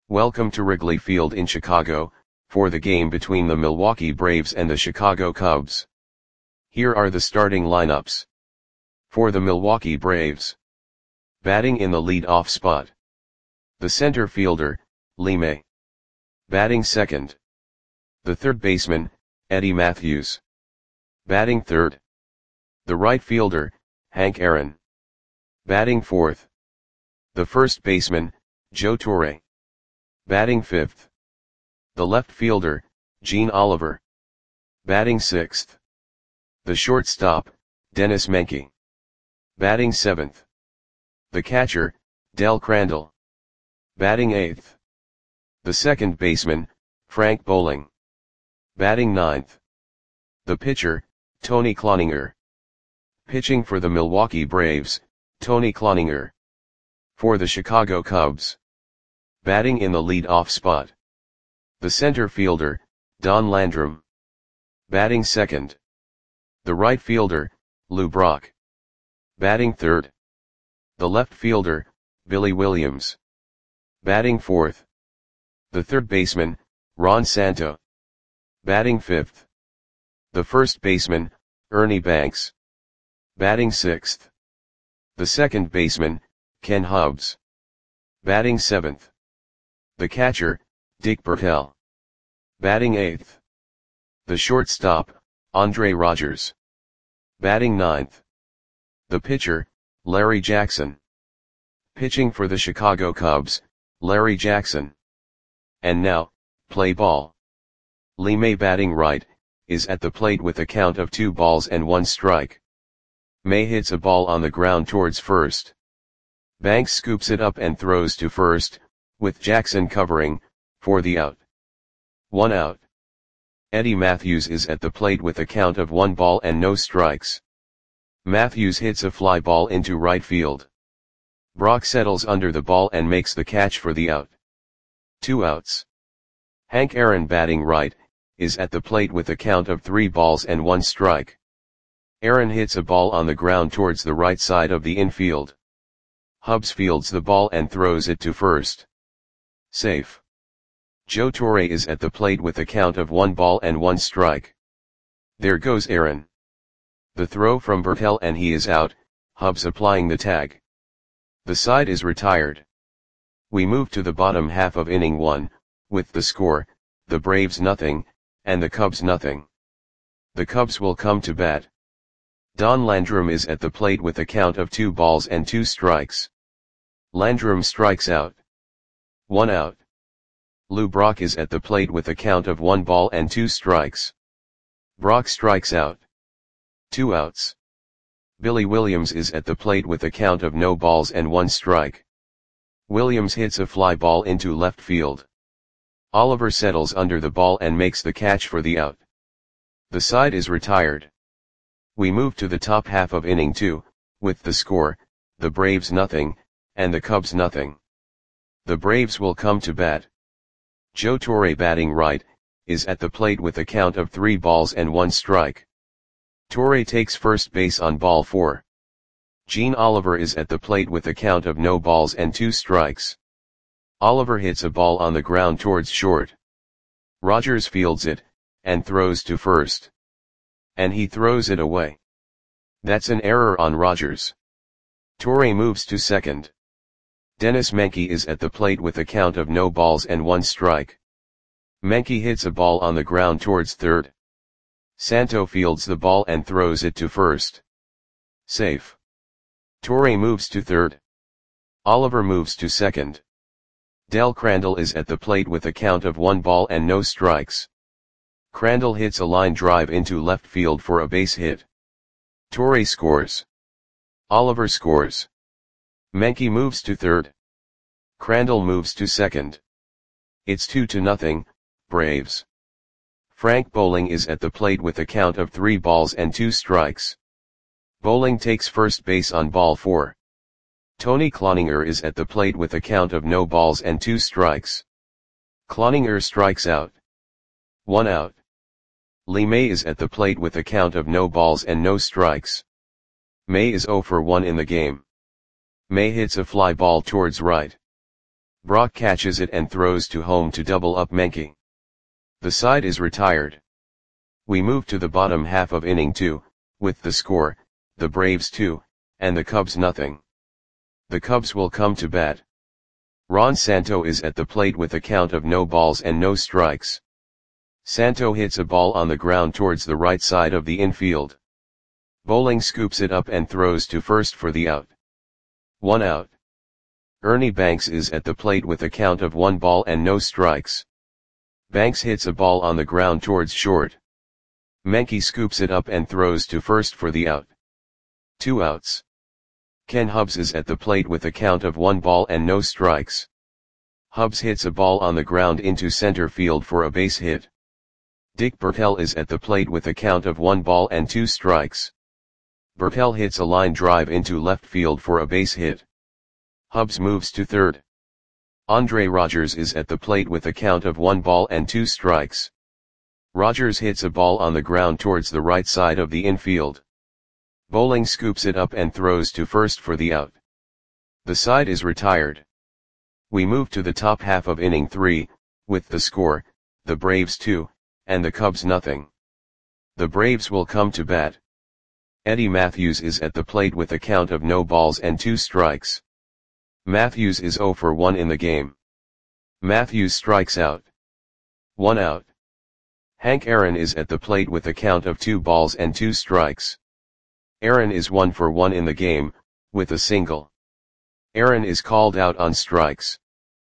Welcome to Wrigley Field in Chicago, for the game between the Milwaukee Braves and the Chicago Cubs. Here are the starting lineups. For the Milwaukee Braves. Batting in the lead-off spot. The center fielder, Lee May. Batting second. The third baseman, Eddie Mathews. Batting third. The right fielder, Hank Aaron. Batting fourth. The first baseman, Joe Torre. Batting fifth. The left fielder, Gene Oliver. Batting sixth. The shortstop, Dennis Menke. Batting seventh. The catcher, Del Crandall. Batting eighth. The second baseman, Frank Bowling. Batting ninth. The pitcher, Tony Cloninger. Pitching for the Milwaukee Braves, Tony Cloninger. For the Chicago Cubs. Batting in the lead-off spot. The center fielder, Don Landrum. Batting second. The right fielder, Lou Brock. Batting third. The left fielder, Billy Williams. Batting fourth. The third baseman, Ron Santo. Batting fifth. The first baseman, Ernie Banks. Batting sixth. The second baseman, Ken Hubbs. Batting seventh. The catcher, Dick Bertel. Batting eighth. The shortstop, Andre Rogers. Batting ninth. The pitcher, Larry Jackson. Pitching for the Chicago Cubs, Larry Jackson. And now, play ball. Lee May batting right, is at the plate with a count of 2 balls and 1 strike. May hits a ball on the ground towards first. Banks scoops it up and throws to first, with Jackson covering, for the out. 1 out. Eddie Mathews is at the plate with a count of 1 ball and no strikes. Mathews hits a fly ball into right field. Brock settles under the ball and makes the catch for the out. 2 outs. Hank Aaron batting right, is at the plate with a count of 3 balls and 1 strike. Aaron hits a ball on the ground towards the right side of the infield. Hubbs fields the ball and throws it to first. Safe. Joe Torre is at the plate with a count of 1 ball and 1 strike. There goes Aaron. The throw from Bertel and he is out, Hubbs applying the tag. The side is retired. We move to the bottom half of inning 1, with the score, the Braves nothing, and the Cubs nothing. The Cubs will come to bat. Don Landrum is at the plate with a count of 2 balls and 2 strikes. Landrum strikes out. 1 out. Lou Brock is at the plate with a count of 1 ball and 2 strikes. Brock strikes out. 2 outs. Billy Williams is at the plate with a count of no balls and 1 strike. Williams hits a fly ball into left field. Oliver settles under the ball and makes the catch for the out. The side is retired. We move to the top half of inning 2, with the score, the Braves nothing, and the Cubs nothing. The Braves will come to bat. Joe Torre batting right, is at the plate with a count of 3 balls and 1 strike. Torre takes first base on ball 4. Gene Oliver is at the plate with a count of no balls and 2 strikes. Oliver hits a ball on the ground towards short. Rogers fields it, and throws to first. And he throws it away. That's an error on Rogers. Torre moves to second. Dennis Menke is at the plate with a count of no balls and 1 strike. Menke hits a ball on the ground towards third. Santo fields the ball and throws it to first. Safe. Torre moves to third. Oliver moves to second. Del Crandall is at the plate with a count of 1 ball and no strikes. Crandall hits a line drive into left field for a base hit. Torre scores. Oliver scores. Menke moves to third. Crandall moves to second. It's 2-0, Braves. Frank Bowling is at the plate with a count of 3 balls and 2 strikes. Bowling takes first base on ball 4. Tony Cloninger is at the plate with a count of no balls and 2 strikes. Cloninger strikes out. 1 out. Lee May is at the plate with a count of no balls and no strikes. May is 0 for 1 in the game. May hits a fly ball towards right. Brock catches it and throws to home to double up Menke. The side is retired. We move to the bottom half of inning 2, with the score, the Braves 2, and the Cubs nothing. The Cubs will come to bat. Ron Santo is at the plate with a count of no balls and no strikes. Santo hits a ball on the ground towards the right side of the infield. Bowling scoops it up and throws to first for the out. 1 out. Ernie Banks is at the plate with a count of 1 ball and no strikes. Banks hits a ball on the ground towards short. Menke scoops it up and throws to first for the out. 2 outs. Ken Hubbs is at the plate with a count of 1 ball and no strikes. Hubbs hits a ball on the ground into center field for a base hit. Dick Bertel is at the plate with a count of 1 ball and 2 strikes. Bertel hits a line drive into left field for a base hit. Hubbs moves to third. Andre Rogers is at the plate with a count of 1 ball and 2 strikes. Rogers hits a ball on the ground towards the right side of the infield. Bowling scoops it up and throws to first for the out. The side is retired. We move to the top half of inning 3, with the score, the Braves 2, and the Cubs nothing. The Braves will come to bat. Eddie Matthews is at the plate with a count of no balls and 2 strikes. Matthews is 0 for 1 in the game. Matthews strikes out. 1 out. Hank Aaron is at the plate with a count of 2 balls and 2 strikes. Aaron is 1 for 1 in the game, with a single. Aaron is called out on strikes.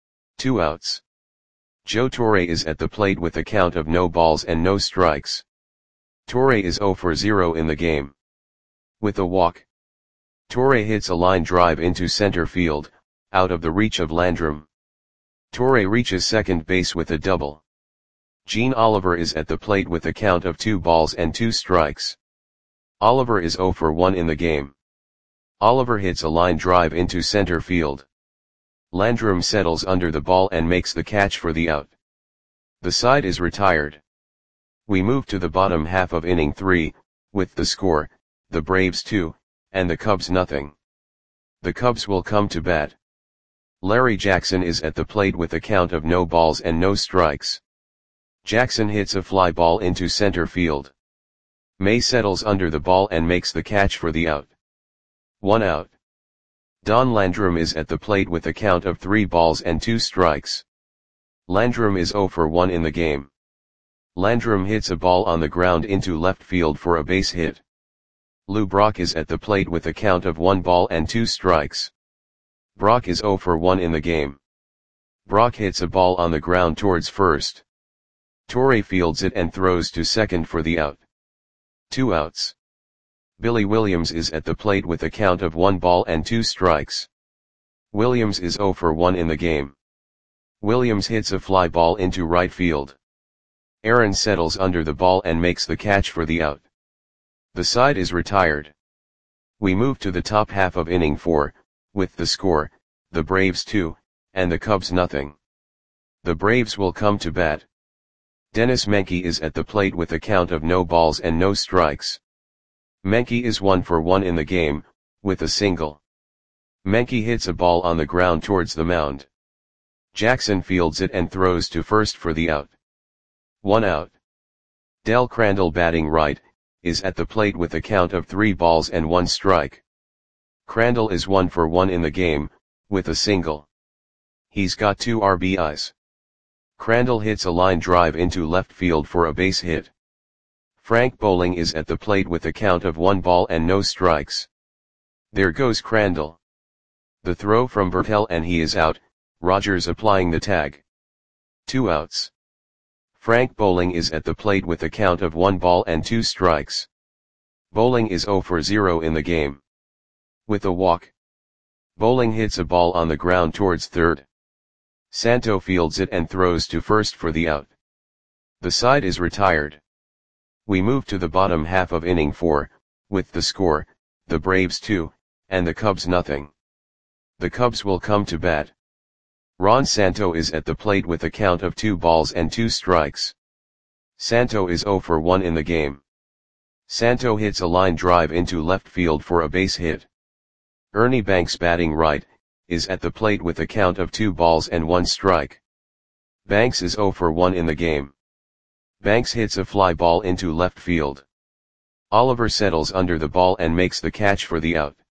2 outs. Joe Torre is at the plate with a count of no balls and no strikes. Torre is 0 for 0 in the game. With a walk. Torre hits a line drive into center field, out of the reach of Landrum. Torre reaches second base with a double. Gene Oliver is at the plate with a count of 2 balls and 2 strikes. Oliver is 0 for 1 in the game. Oliver hits a line drive into center field. Landrum settles under the ball and makes the catch for the out. The side is retired. We move to the bottom half of inning 3, with the score, the Braves 2, and the Cubs nothing. The Cubs will come to bat. Larry Jackson is at the plate with a count of no balls and no strikes. Jackson hits a fly ball into center field. May settles under the ball and makes the catch for the out. 1 out. Don Landrum is at the plate with a count of 3 balls and 2 strikes. Landrum is 0 for 1 in the game. Landrum hits a ball on the ground into left field for a base hit. Lou Brock is at the plate with a count of 1 ball and 2 strikes. Brock is 0 for 1 in the game. Brock hits a ball on the ground towards first. Torre fields it and throws to second for the out. 2 outs. Billy Williams is at the plate with a count of 1 ball and 2 strikes. Williams is 0 for 1 in the game. Williams hits a fly ball into right field. Aaron settles under the ball and makes the catch for the out. The side is retired. We move to the top half of inning 4, with the score, the Braves 2, and the Cubs nothing. The Braves will come to bat. Dennis Menke is at the plate with a count of no balls and no strikes. Menke is 1 for 1 in the game, with a single. Menke hits a ball on the ground towards the mound. Jackson fields it and throws to first for the out. 1 out. Del Crandall, batting right, is at the plate with a count of 3 balls and 1 strike. Crandall is 1 for 1 in the game, with a single. He's got 2 RBIs. Crandall hits a line drive into left field for a base hit. Frank Bowling is at the plate with a count of 1 ball and no strikes. There goes Crandall. The throw from Bertel and he is out, Rogers applying the tag. 2 outs. Frank Bowling is at the plate with a count of 1 ball and 2 strikes. Bowling is 0 for 0 in the game. With a walk. Bowling hits a ball on the ground towards third. Santo fields it and throws to first for the out. The side is retired. We move to the bottom half of inning 4, with the score, the Braves 2, and the Cubs nothing. The Cubs will come to bat. Ron Santo is at the plate with a count of 2 balls and 2 strikes. Santo is 0 for 1 in the game. Santo hits a line drive into left field for a base hit. Ernie Banks, batting right, is at the plate with a count of 2 balls and 1 strike. Banks is 0 for 1 in the game. Banks hits a fly ball into left field. Oliver settles under the ball and makes the catch for the out.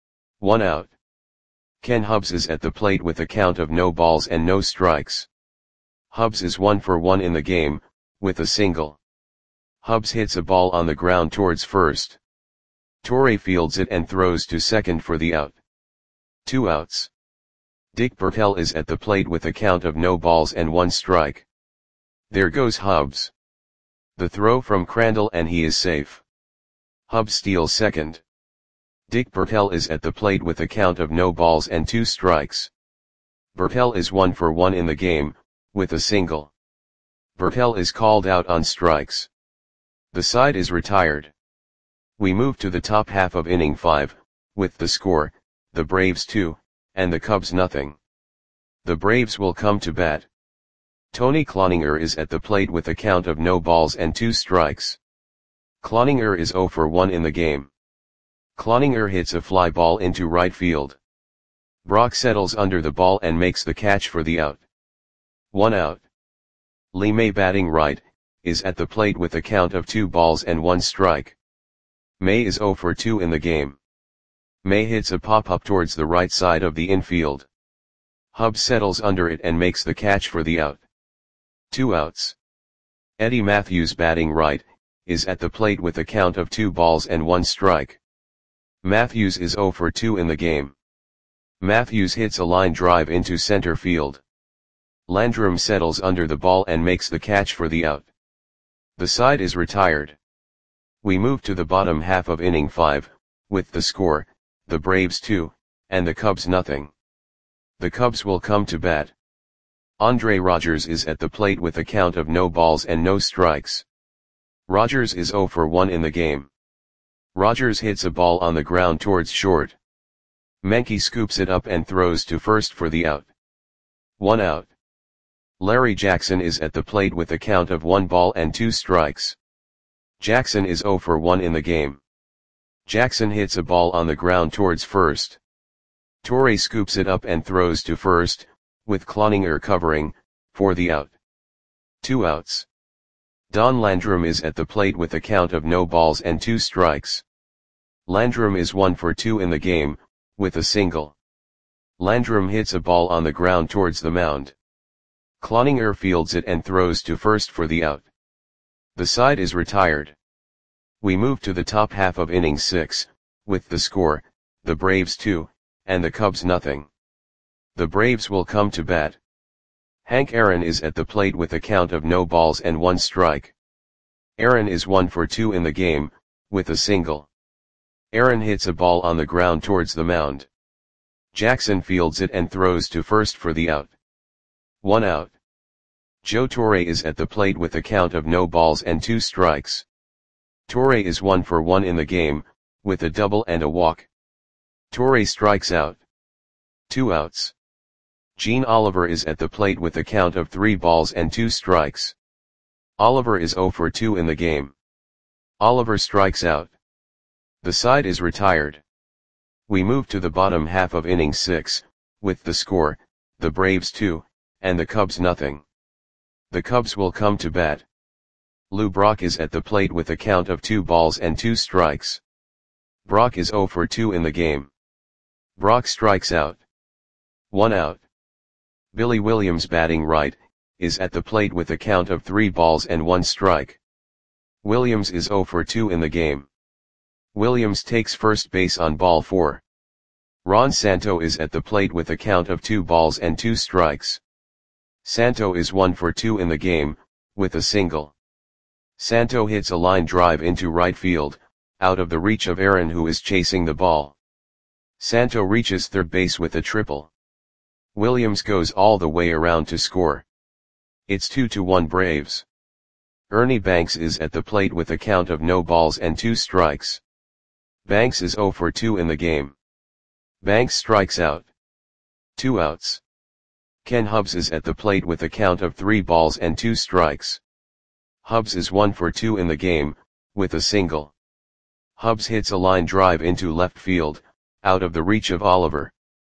1 out. Ken Hubbs is at the plate with a count of no balls and no strikes. Hubbs is 1 for 1 in the game, with a single. Hubbs hits a ball on the ground towards first. Torre fields it and throws to second for the out. 2 outs. Dick Bertel is at the plate with a count of no balls and 1 strike. There goes Hubbs. The throw from Crandall and he is safe. Hubbs steals second. Dick Bertel is at the plate with a count of no balls and 2 strikes. Bertel is 1 for 1 in the game, with a single. Bertel is called out on strikes. The side is retired. We move to the top half of inning 5, with the score, the Braves 2, and the Cubs nothing. The Braves will come to bat. Tony Cloninger is at the plate with a count of no balls and 2 strikes. Cloninger is 0 for 1 in the game. Cloninger hits a fly ball into right field. Brock settles under the ball and makes the catch for the out. 1 out. Lee May, batting right, is at the plate with a count of 2 balls and 1 strike. May is 0 for 2 in the game. May hits a pop-up towards the right side of the infield. Hubbs settles under it and makes the catch for the out. 2 outs. Eddie Matthews, batting right, is at the plate with a count of 2 balls and 1 strike. Matthews is 0 for 2 in the game. Matthews hits a line drive into center field. Landrum settles under the ball and makes the catch for the out. The side is retired. We move to the bottom half of inning 5, with the score, the Braves 2, and the Cubs nothing. The Cubs will come to bat. Andre Rogers is at the plate with a count of no balls and no strikes. Rogers is 0 for 1 in the game. Rogers hits a ball on the ground towards short. Menke scoops it up and throws to first for the out. 1 out. Larry Jackson is at the plate with a count of 1 ball and 2 strikes. Jackson is 0 for 1 in the game. Jackson hits a ball on the ground towards first. Torre scoops it up and throws to first, with Cloninger covering, for the out. 2 outs. Don Landrum is at the plate with a count of no balls and 2 strikes. Landrum is 1 for 2 in the game, with a single. Landrum hits a ball on the ground towards the mound. Cloninger fields it and throws to first for the out. The side is retired. We move to the top half of inning 6, with the score, the Braves 2, and the Cubs nothing. The Braves will come to bat. Hank Aaron is at the plate with a count of no balls and 1 strike. Aaron is 1 for 2 in the game, with a single. Aaron hits a ball on the ground towards the mound. Jackson fields it and throws to first for the out. 1 out. Joe Torre is at the plate with a count of no balls and 2 strikes. Torre is 1 for 1 in the game, with a double and a walk. Torre strikes out. 2 outs. Gene Oliver is at the plate with a count of 3 balls and 2 strikes. Oliver is 0 for 2 in the game. Oliver strikes out. The side is retired. We move to the bottom half of inning 6, with the score, the Braves 2, and the Cubs nothing. The Cubs will come to bat. Lou Brock is at the plate with a count of 2 balls and 2 strikes. Brock is 0 for 2 in the game. Brock strikes out. 1 out. Billy Williams, batting right, is at the plate with a count of 3 balls and 1 strike. Williams is 0 for 2 in the game. Williams takes first base on ball 4. Ron Santo is at the plate with a count of 2 balls and 2 strikes. Santo is 1 for 2 in the game, with a single. Santo hits a line drive into right field, out of the reach of Aaron, who is chasing the ball. Santo reaches third base with a triple. Williams goes all the way around to score. It's 2-1 Braves. Ernie Banks is at the plate with a count of no balls and 2 strikes. Banks is 0 for 2 in the game. Banks strikes out. 2 outs. Ken Hubbs is at the plate with a count of 3 balls and 2 strikes. Hubbs is 1 for 2 in the game, with a single. Hubbs hits a line drive into left field, out of the reach of Oliver.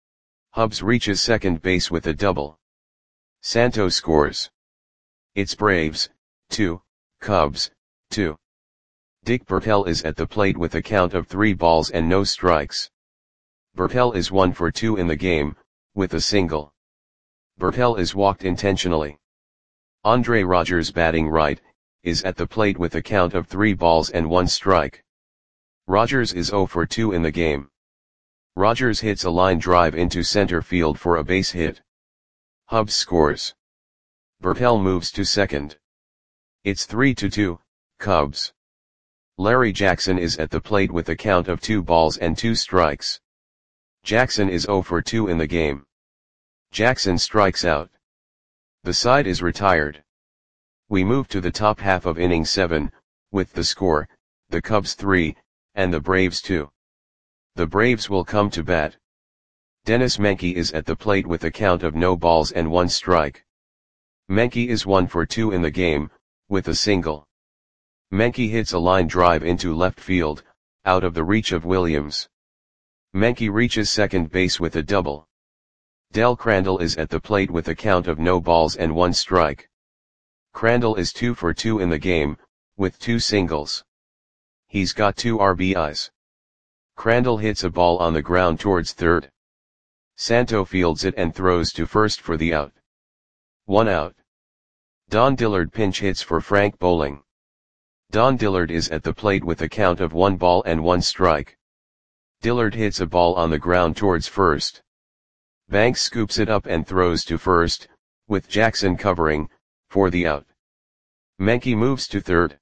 Hubbs reaches second base with a double. Santo scores. It's Braves, 2, Cubs, 2. Dick Bertel is at the plate with a count of 3 balls and no strikes. Bertel is 1 for 2 in the game, with a single. Bertel is walked intentionally. Andre Rogers, batting right, is at the plate with a count of 3 balls and 1 strike. Rogers is 0 for 2 in the game. Rogers hits a line drive into center field for a base hit. Hubbs scores. Bertel moves to second. It's 3-2, Cubs. Larry Jackson is at the plate with a count of 2 balls and 2 strikes. Jackson is 0 for 2 in the game. Jackson strikes out. The side is retired. We move to the top half of inning 7, with the score, the Cubs 3, and the Braves 2. The Braves will come to bat. Dennis Menke is at the plate with a count of no balls and 1 strike. Menke is 1 for 2 in the game, with a single. Menke hits a line drive into left field, out of the reach of Williams. Menke reaches second base with a double. Del Crandall is at the plate with a count of no balls and 1 strike. Crandall is 2 for 2 in the game, with 2 singles. He's got 2 RBIs. Crandall hits a ball on the ground towards third. Santo fields it and throws to first for the out. 1 out. Don Dillard pinch hits for Frank Bowling. Don Dillard is at the plate with a count of 1 ball and 1 strike. Dillard hits a ball on the ground towards first. Banks scoops it up and throws to first, with Jackson covering, for the out. Menke moves to third.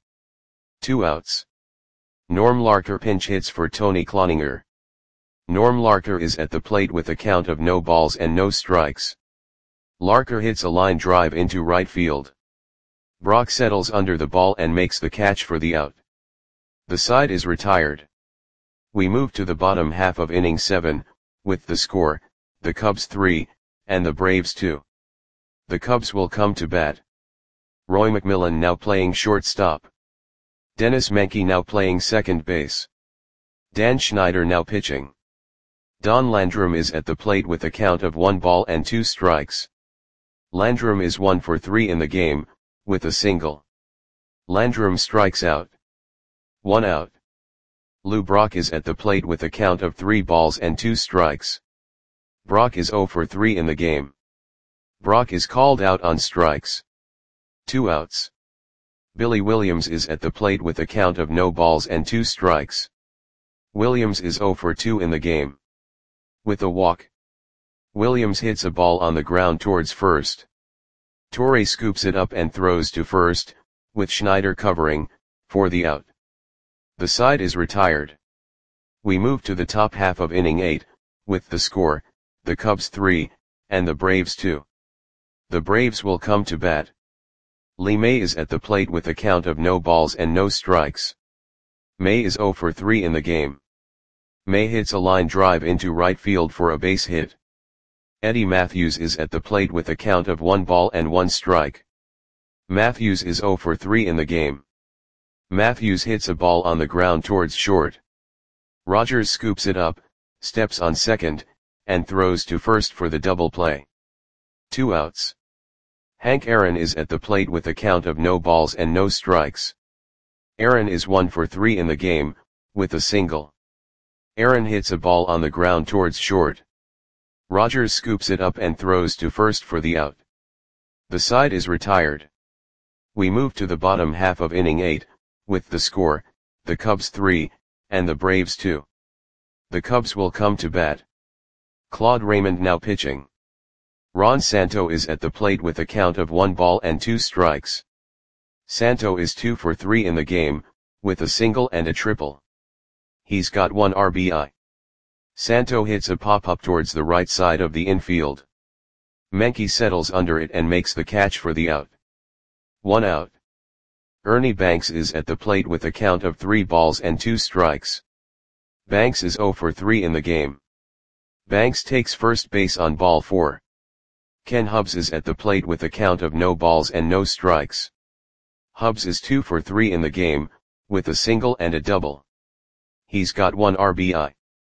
2 outs. Norm Larker pinch hits for Tony Cloninger. Norm Larker is at the plate with a count of no balls and no strikes. Larker hits a line drive into right field. Brock settles under the ball and makes the catch for the out. The side is retired. We move to the bottom half of inning 7, with the score, the Cubs 3, and the Braves 2. The Cubs will come to bat. Roy McMillan now playing shortstop. Dennis Menke now playing second base. Dan Schneider now pitching. Don Landrum is at the plate with a count of 1 ball and 2 strikes. Landrum is 1 for 3 in the game, with a single. Landrum strikes out. 1 out. Lou Brock is at the plate with a count of 3 balls and 2 strikes. Brock is 0 for 3 in the game. Brock is called out on strikes. 2 outs. Billy Williams is at the plate with a count of no balls and 2 strikes. Williams is 0 for 2 in the game. With a walk. Williams hits a ball on the ground towards first. Torre scoops it up and throws to first, with Schneider covering, for the out. The side is retired. We move to the top half of inning 8, with the score, the Cubs 3, and the Braves 2. The Braves will come to bat. Lee May is at the plate with a count of no balls and no strikes. May is 0 for 3 in the game. May hits a line drive into right field for a base hit. Eddie Matthews is at the plate with a count of 1 ball and 1 strike. Matthews is 0 for 3 in the game. Matthews hits a ball on the ground towards short. Rogers scoops it up, steps on second, and throws to first for the double play. 2 outs. Hank Aaron is at the plate with a count of no balls and no strikes. Aaron is 1 for 3 in the game, with a single. Aaron hits a ball on the ground towards short. Rogers scoops it up and throws to first for the out. The side is retired. We move to the bottom half of inning 8, with the score, the Cubs 3, and the Braves 2. The Cubs will come to bat. Claude Raymond now pitching. Ron Santo is at the plate with a count of 1 ball and 2 strikes. Santo is 2 for 3 in the game, with a single and a triple. He's got 1 RBI. Santo hits a pop-up towards the right side of the infield. Menke settles under it and makes the catch for the out. 1 out. Ernie Banks is at the plate with a count of 3 balls and 2 strikes. Banks is 0 for 3 in the game. Banks takes first base on ball 4. Ken Hubbs is at the plate with a count of no balls and no strikes. Hubbs is 2 for 3 in the game, with a single and a double. He's got 1 RBI.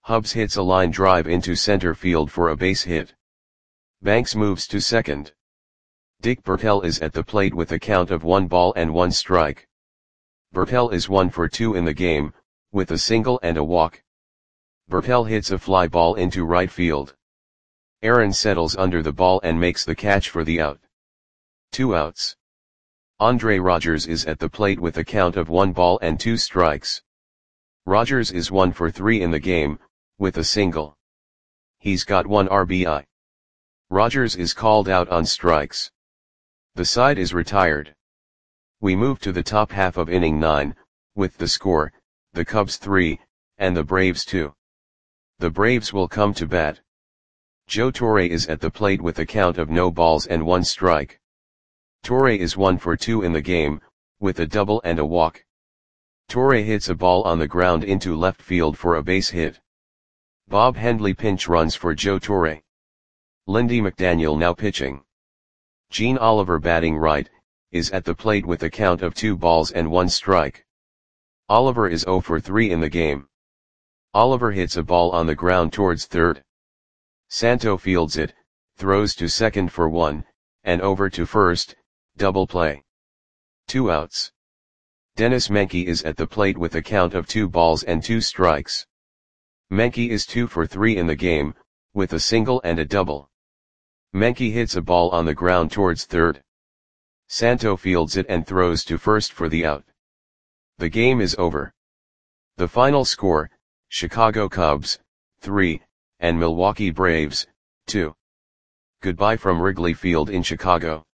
Hubbs hits a line drive into center field for a base hit. Banks moves to second. Dick Bertel is at the plate with a count of 1 ball and 1 strike. Bertel is 1 for 2 in the game, with a single and a walk. Bertel hits a fly ball into right field. Aaron settles under the ball and makes the catch for the out. 2 outs. Andre Rogers is at the plate with a count of 1 ball and 2 strikes. Rogers is 1 for 3 in the game, with a single. He's got 1 RBI. Rogers is called out on strikes. The side is retired. We move to the top half of inning 9, with the score, the Cubs 3, and the Braves 2. The Braves will come to bat. Joe Torre is at the plate with a count of no balls and 1 strike. Torre is 1 for 2 in the game, with a double and a walk. Torre hits a ball on the ground into left field for a base hit. Bob Hendley pinch runs for Joe Torre. Lindy McDaniel now pitching. Gene Oliver batting right, is at the plate with a count of 2 balls and 1 strike. Oliver is 0 for 3 in the game. Oliver hits a ball on the ground towards third. Santo fields it, throws to second for 1, and over to first, double play. 2 outs. Dennis Menke is at the plate with a count of 2 balls and 2 strikes. Menke is 2 for 3 in the game, with a single and a double. Menke hits a ball on the ground towards third. Santo fields it and throws to first for the out. The game is over. The final score, Chicago Cubs, 3, and Milwaukee Braves, 2. Goodbye from Wrigley Field in Chicago.